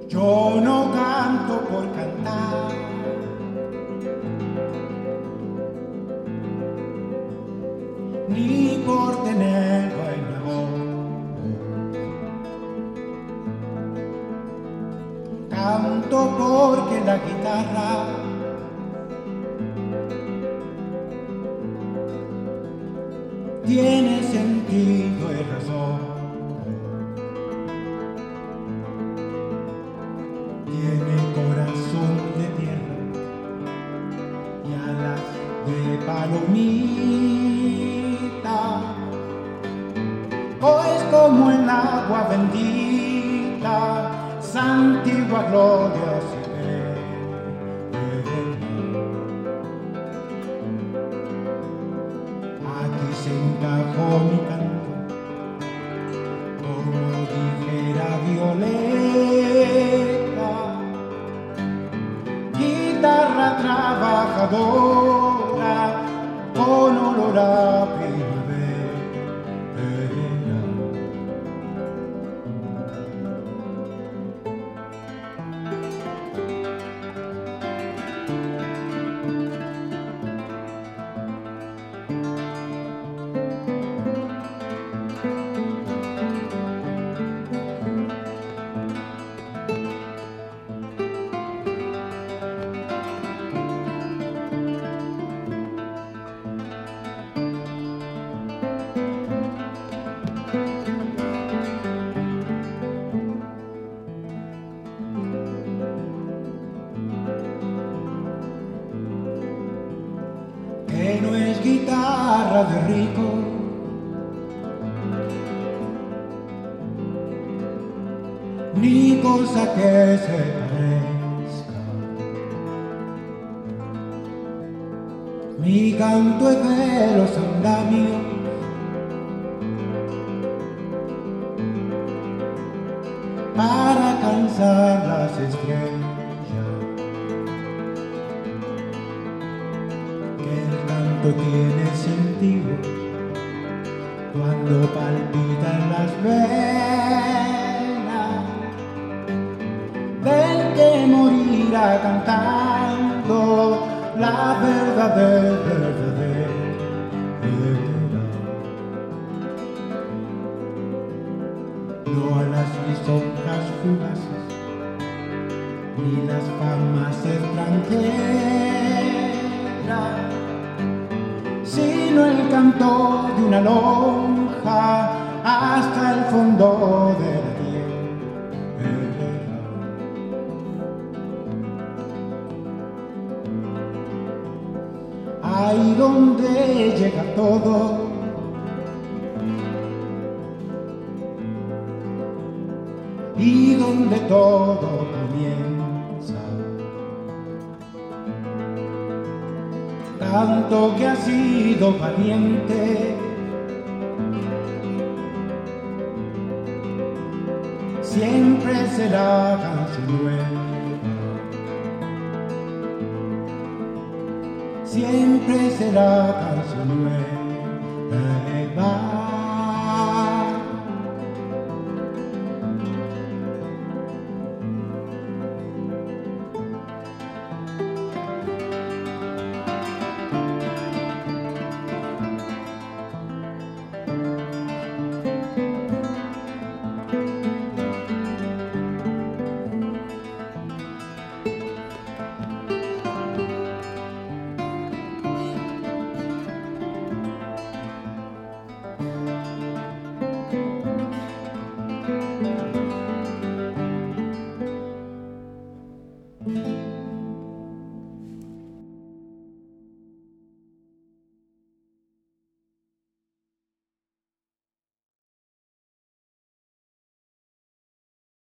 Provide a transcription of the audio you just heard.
Yo no canto por cantar, ni por tener buena voz. Canto porque la guitarra tiene sentido y razón. Tiene corazón de tierra y alas de palomita. O es como el agua bendita, santigua gloria si aquí se encajó mi canto, como dijera Violeta. Guitarra trabajadora con olor a primavera. Que no es guitarra de rico, ni cosa que se parezca. Mi canto es de los andamios para alcanzar las estrellas. Tiene sentido cuando palpitan las venas del que morirá cantando la verdadera. No a las lisonjas fugaces ni las famas extranjeras, sino el canto de una lonja hasta el fondo de la tierra. Ahí donde llega todo, y donde todo comienza. Tanto que ha sido valiente, siempre será canción nueva, siempre será canción nueva.